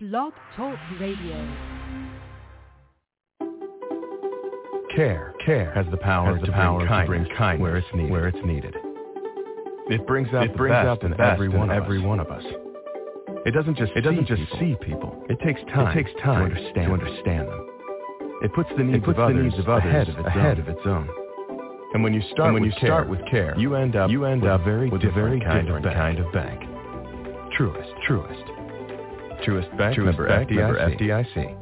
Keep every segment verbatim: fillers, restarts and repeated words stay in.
Blog Talk Radio. Care, care has the power, has the to, power bring to bring kindness where it's needed. Where it's needed. It brings out, it the, brings best out the best in every one, in every one of us. It doesn't just, it doesn't just people. see people. It takes time. It takes time to understand, to understand them. It puts the needs, it puts of, others the needs of others ahead of its, ahead of its own. And when you start, and when with, you care, start with care, you end up, you end up very with a very kind of bank. kind of bank. Truist, Truist, Truist Bank, Truist member, Bank, member F D I C.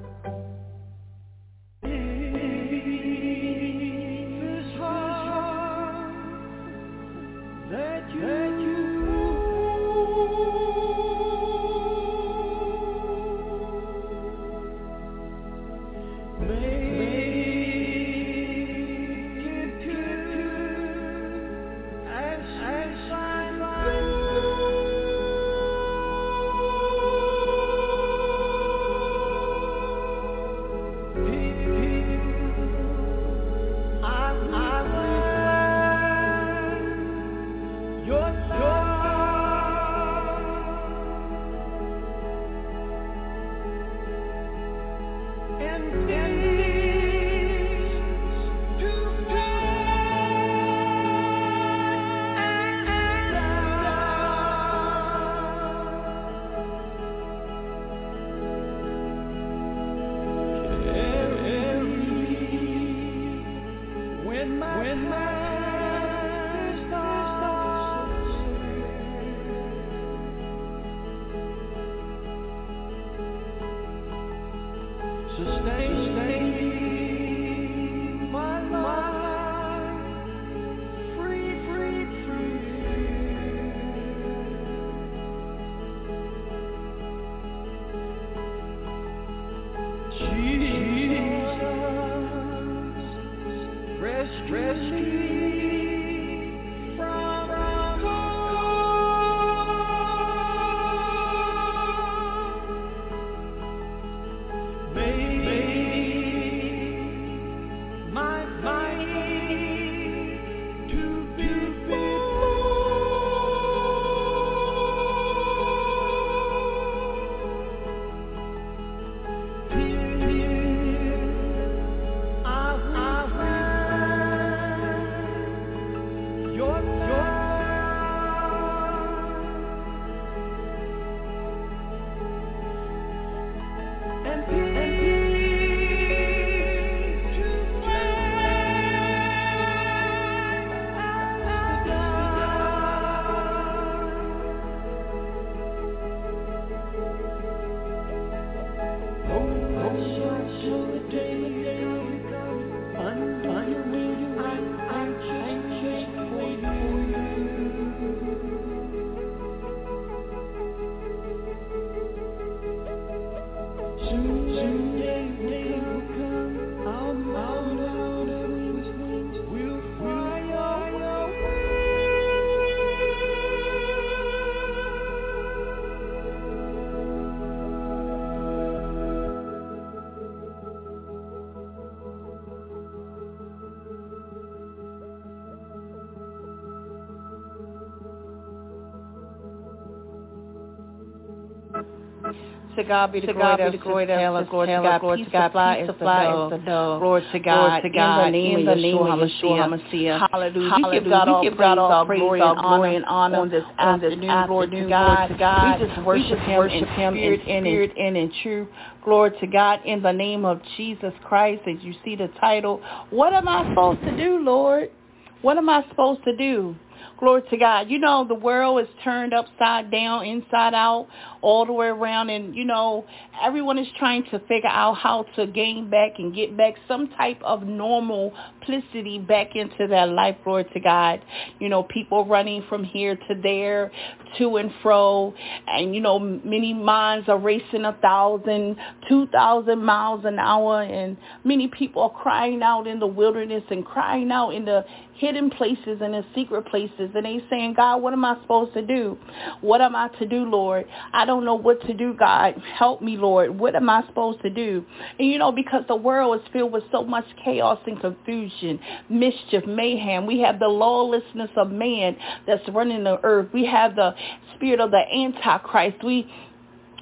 To God be the glory, the glory, the glory, glory to God, glory to God, supply is the door. Glory to God, in the name of Yeshua HaMashiach. Hallelujah. We give God all praise, all glory, all glory and honor on this afternoon. Glory to God. We just worship Him in spirit and in truth. Glory to God in the name of Jesus Christ. As you see the title, what am I supposed to do, Lord? What am I supposed to do? Glory to God. You know, the world is turned upside down, inside out, all the way around. And, you know, everyone is trying to figure out how to gain back and get back some type of normality back into their life. Glory to God. You know, people running from here to there, to and fro. And, you know, many minds are racing a thousand, two thousand miles an hour. And many people are crying out in the wilderness and crying out in the hidden places and in secret places. And they saying, God, what am I supposed to do? What am I to do, Lord? I don't know what to do, God. Help me, Lord. What am I supposed to do? And, you know, because the world is filled with so much chaos and confusion, mischief, mayhem. We have the lawlessness of man that's running the earth. We have the spirit of the Antichrist. We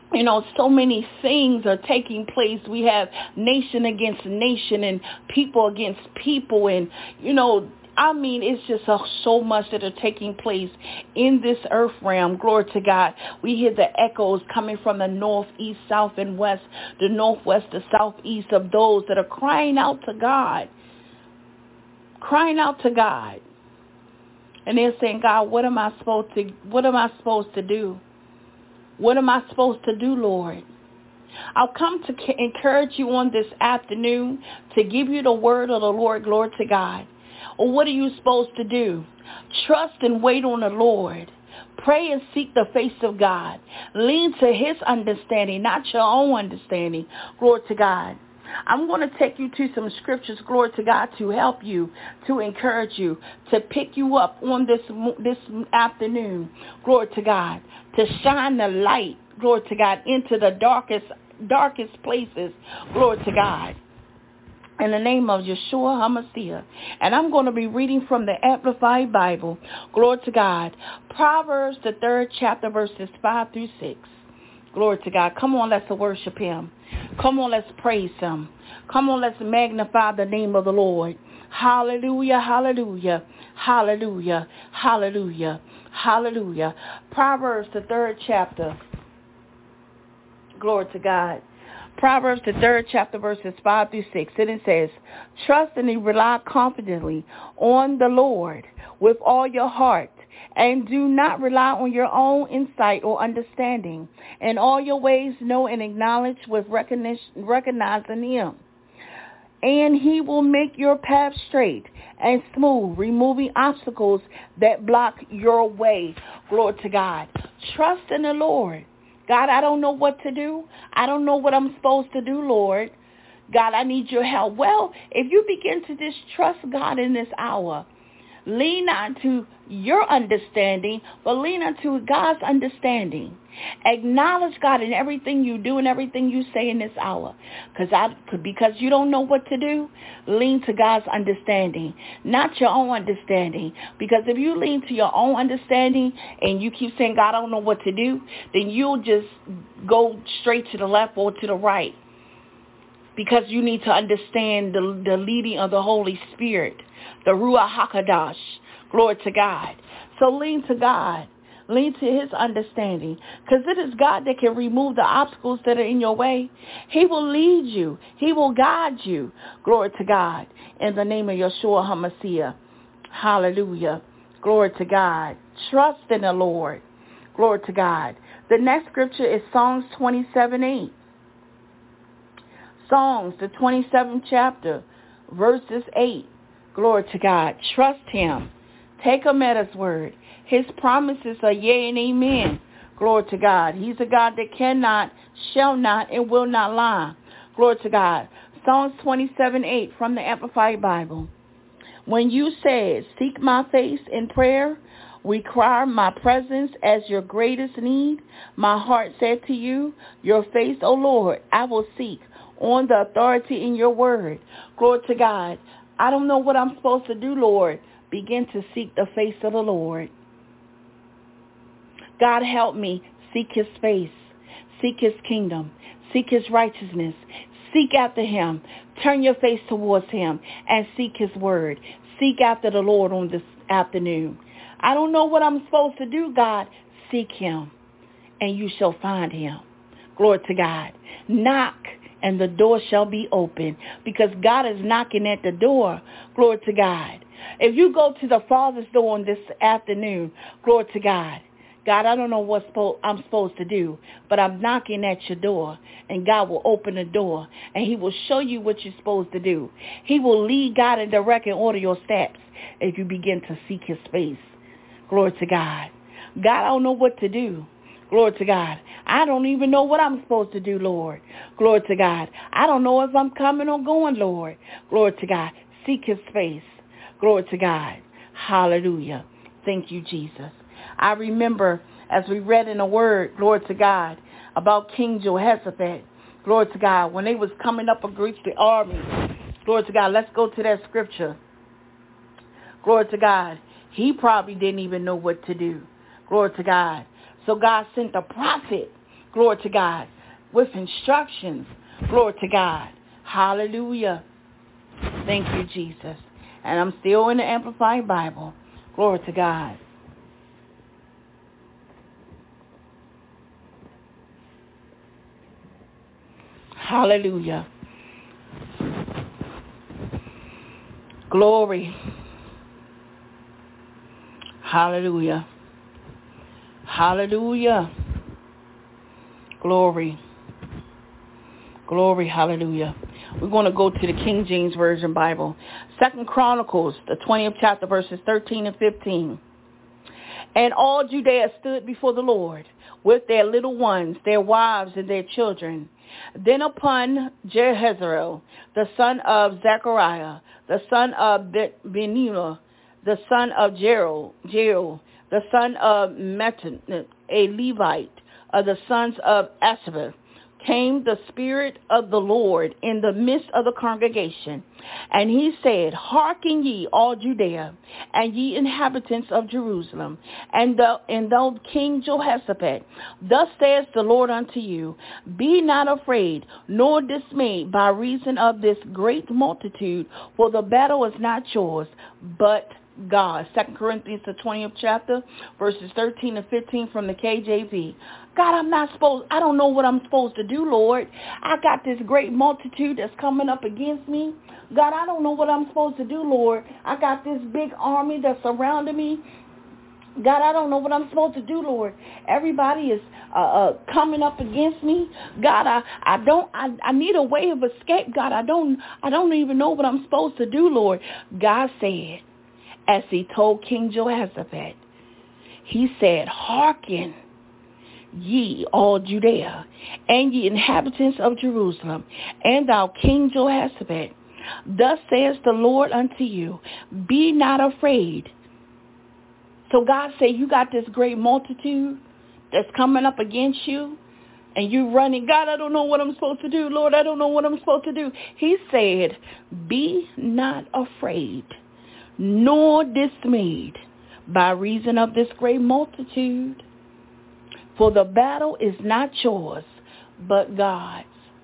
You know, so many things are taking place. We have nation against nation and people against people. And, you know, I mean, it's just uh, so much that are taking place in this earth realm. Glory to God. We hear the echoes coming from the north, east, south, and west, the northwest, the southeast, of those that are crying out to God, crying out to God. And they're saying, God, what am I supposed to, what am I supposed to do? What am I supposed to do, Lord? I'll come to encourage you on this afternoon to give you the word of the Lord. Glory to God. Or what are you supposed to do? Trust and wait on the Lord. Pray and seek the face of God. Lean to his understanding, not your own understanding. Glory to God. I'm going to take you to some scriptures, glory to God, to help you, to encourage you, to pick you up on this this afternoon, glory to God, to shine the light, glory to God, into the darkest, darkest places, glory to God, in the name of Yeshua HaMashiach. And I'm going to be reading from the Amplified Bible, glory to God, Proverbs, the third chapter, verses five through six. Glory to God. Come on, let's worship him. Come on, let's praise him. Come on, let's magnify the name of the Lord. Hallelujah, hallelujah, hallelujah, hallelujah, hallelujah. Proverbs, the third chapter. Glory to God. Proverbs, the third chapter, verses five through six. And it says, trust and rely confidently on the Lord with all your heart, and do not rely on your own insight or understanding. In all your ways know and acknowledge with recognition, recognizing him. And he will make your path straight and smooth, removing obstacles that block your way. Glory to God. Trust in the Lord. God, I don't know what to do. I don't know what I'm supposed to do, Lord. God, I need your help. Well, if you begin to just trust God in this hour, lean not to your understanding, but lean unto God's understanding. Acknowledge God in everything you do and everything you say in this hour. Because I, because you don't know what to do, lean to God's understanding, not your own understanding. Because if you lean to your own understanding and you keep saying, God, I don't know what to do, then you'll just go straight to the left or to the right. Because you need to understand the, the leading of the Holy Spirit, the Ruach HaKodesh. Glory to God. So lean to God. Lean to his understanding. Because it is God that can remove the obstacles that are in your way. He will lead you. He will guide you. Glory to God. In the name of Yeshua HaMashiach. Hallelujah. Glory to God. Trust in the Lord. Glory to God. The next scripture is Psalms twenty-seven eight. Psalms, the twenty-seventh chapter, verses eight. Glory to God. Trust him. Take him at his word. His promises are yea and amen. Glory to God. He's a God that cannot, shall not, and will not lie. Glory to God. Psalms twenty-seven eight from the Amplified Bible. When you said, seek my face in prayer, require my presence as your greatest need, my heart said to you, your face, O Lord, I will seek on the authority in your word. Glory to God. I don't know what I'm supposed to do, Lord. Begin to seek the face of the Lord. God, help me seek his face, seek his kingdom, seek his righteousness, seek after him, turn your face towards him, and seek his word. Seek after the Lord on this afternoon. I don't know what I'm supposed to do, God. Seek him, and you shall find him. Glory to God. Knock, and the door shall be open, because God is knocking at the door. Glory to God. If you go to the Father's door on this afternoon, glory to God. God, I don't know what I'm supposed to do, but I'm knocking at your door, and God will open the door, and he will show you what you're supposed to do. He will lead, God, and direct and order your steps if you begin to seek his face. Glory to God. God, I don't know what to do. Glory to God. I don't even know what I'm supposed to do, Lord. Glory to God. I don't know if I'm coming or going, Lord. Glory to God. Seek his face. Glory to God. Hallelujah. Thank you, Jesus. I remember as we read in the word, glory to God, about King Jehoshaphat. Glory to God. When they was coming up against the army. Glory to God. Let's go to that scripture. Glory to God. He probably didn't even know what to do. Glory to God. So God sent a prophet Glory to God. With instructions. Glory to God. Hallelujah. Thank you, Jesus. And I'm still in the Amplified Bible. Glory to God. Hallelujah. Glory. Hallelujah. Hallelujah. Glory. Glory. Hallelujah. We're going to go to the King James Version Bible. Second Chronicles, the twentieth chapter, verses thirteen and fifteen. And all Judea stood before the Lord with their little ones, their wives, and their children. Then upon Jehaziel, the son of Zechariah, the son of Benua, the son of Jero, Jero, the son of Metan, a Levite, of the sons of Asaph, came the Spirit of the Lord in the midst of the congregation. And he said, Hearken ye, all Judea, and ye inhabitants of Jerusalem, and the and thou King Jehoshaphat, thus saith the Lord unto you, Be not afraid, nor dismayed by reason of this great multitude, for the battle is not yours, but God. Second Corinthians, the twentieth chapter, verses thirteen and fifteen from the K J V. God, I'm not supposed, I don't know what I'm supposed to do, Lord. I got this great multitude that's coming up against me. God, I don't know what I'm supposed to do, Lord. I got this big army that's surrounding me. God, I don't know what I'm supposed to do, Lord. Everybody is uh, uh, coming up against me. God, I, I don't, I, I need a way of escape. God, I don't, I don't even know what I'm supposed to do, Lord. God said, as he told King Jehoshaphat, he said, Hearken ye all Judea, and ye inhabitants of Jerusalem, and thou King Jehoshaphat, thus says the Lord unto you, Be not afraid. So God said, you got this great multitude that's coming up against you, and you running, God, I don't know what I'm supposed to do. Lord, I don't know what I'm supposed to do. He said, Be not afraid, nor dismayed by reason of this great multitude. For the battle is not yours, but God's.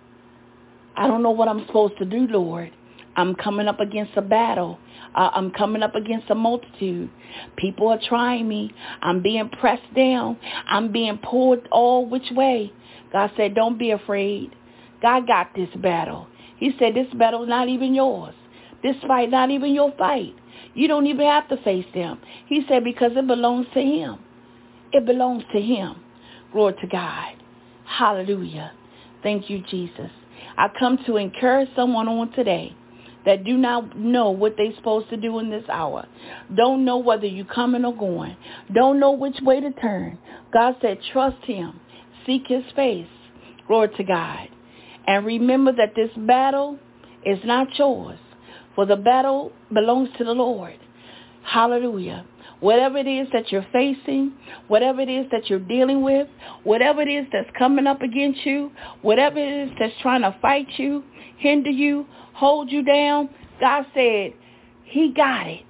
I don't know what I'm supposed to do, Lord. I'm coming up against a battle. Uh, I'm coming up against a multitude. People are trying me. I'm being pressed down. I'm being pulled all which way. God said, don't be afraid. God got this battle. He said, this battle is not even yours. This fight not even your fight. You don't even have to face them. He said, because it belongs to him. It belongs to him. Glory to God. Hallelujah. Thank you, Jesus. I come to encourage someone on today that do not know what they're supposed to do in this hour. Don't know whether you're coming or going. Don't know which way to turn. God said, trust him. Seek his face. Glory to God. And remember that this battle is not yours, for the battle belongs to the Lord. Hallelujah. Whatever it is that you're facing, whatever it is that you're dealing with, whatever it is that's coming up against you, whatever it is that's trying to fight you, hinder you, hold you down, God said, he got it.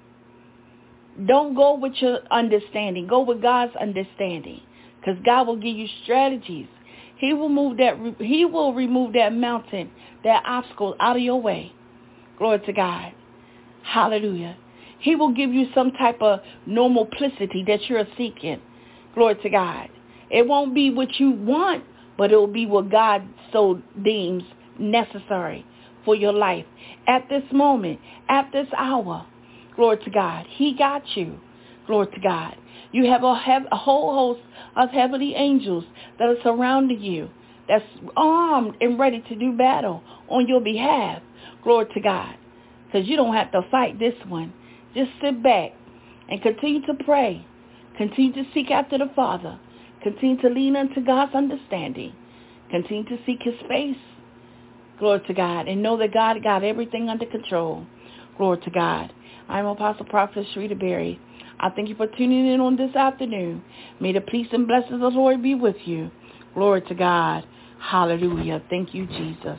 Don't go with your understanding. Go with God's understanding, because God will give you strategies. He will move that. He will remove that mountain, that obstacle out of your way. Glory to God. Hallelujah. He will give you some type of normality that you're seeking. Glory to God. It won't be what you want, but it will be what God so deems necessary for your life. At this moment, at this hour, glory to God. He got you. Glory to God. You have a, have a whole host of heavenly angels that are surrounding you, that's armed and ready to do battle on your behalf. Glory to God. Because you don't have to fight this one. Just sit back and continue to pray. Continue to seek after the Father. Continue to lean unto God's understanding. Continue to seek his face. Glory to God. And know that God got everything under control. Glory to God. I'm Apostle Prophet Sharita Berry. I thank you for tuning in on this afternoon. May the peace and blessings of the Lord be with you. Glory to God. Hallelujah. Thank you, Jesus.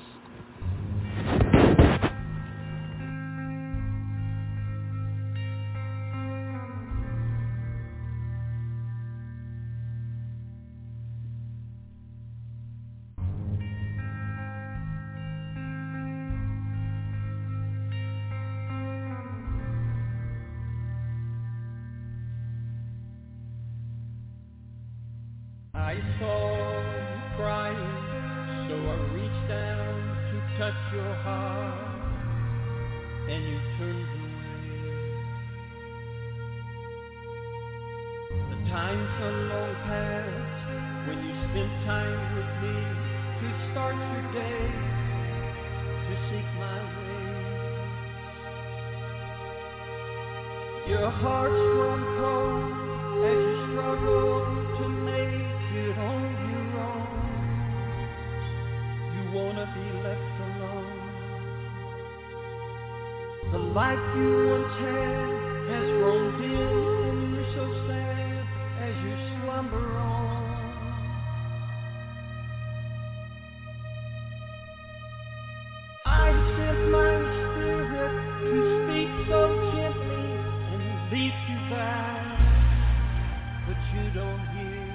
I saw you crying, so I reached down to touch your heart, and you turned away. The times are long past when you spent time with me to start your day, to seek my way. Your heart's grown cold as you struggle to make it on your own. You wanna be left alone. The life you once had has grown dim, and you're so sad as you slumber on. I sent my spirit to speak so gently and lead you back, but you don't hear.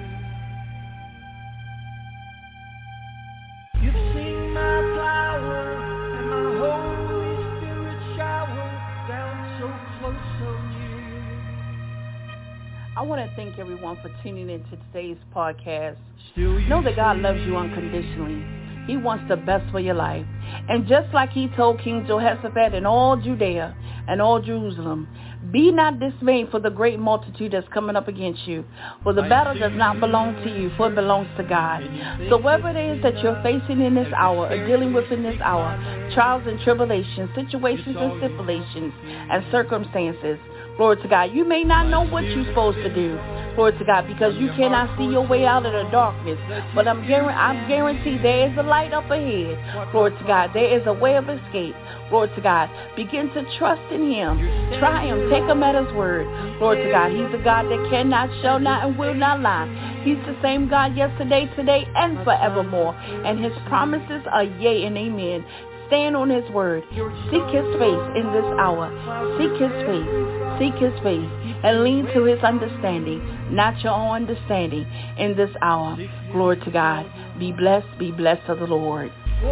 You've seen my flower and my Holy Spirit shower down so close, so near. I want to thank everyone for tuning into today's podcast. Know that God loves you unconditionally. He wants the best for your life. And just like he told King Jehoshaphat and all Judea and all Jerusalem, be not dismayed for the great multitude that's coming up against you. For the battle does not belong to you, for it belongs to God. So whatever it is that you're facing in this hour or dealing with in this hour, trials and tribulations, situations and stipulations and circumstances, glory to God, you may not know what you're supposed to do, glory to God, because you cannot see your way out of the darkness. But I'm guarantee, I'm guaranteed there is a light up ahead, glory to God. There is a way of escape, glory to God. Begin to trust in him. Try him. Take him at his word, glory to God. He's a God that cannot, shall not, and will not lie. He's the same God yesterday, today, and forevermore. And his promises are yea and amen. Stand on his word. Seek his face in this hour. Seek his face. Seek his face and lean to his understanding, not your own understanding in this hour. Glory to God. Be blessed. Be blessed of the Lord.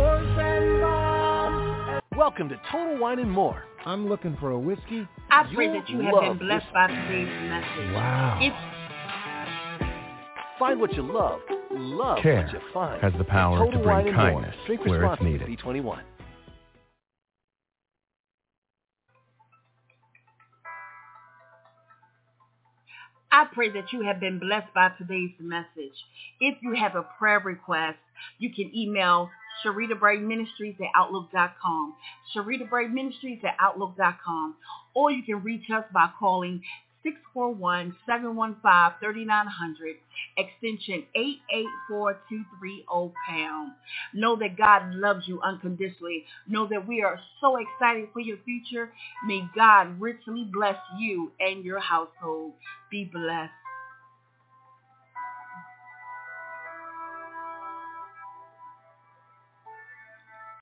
Welcome to Total Wine and More. I'm looking for a whiskey. I pray that you have been blessed by today's message. Wow. It's Find what you love. Love Care what you find. has the power Total to Wine bring and kindness More. Drink where it's responsibly. needed. B twenty-one. I pray that you have been blessed by today's message. If you have a prayer request, you can email Sharita Bray Ministries at Outlook dot com, Sharita Bray Ministries at Outlook dot com, or you can reach us by calling six four one, seven one five, three nine zero zero, extension eight eight four two three zero pound. Know that God loves you unconditionally. Know that we are so excited for your future. May God richly bless you and your household. Be blessed.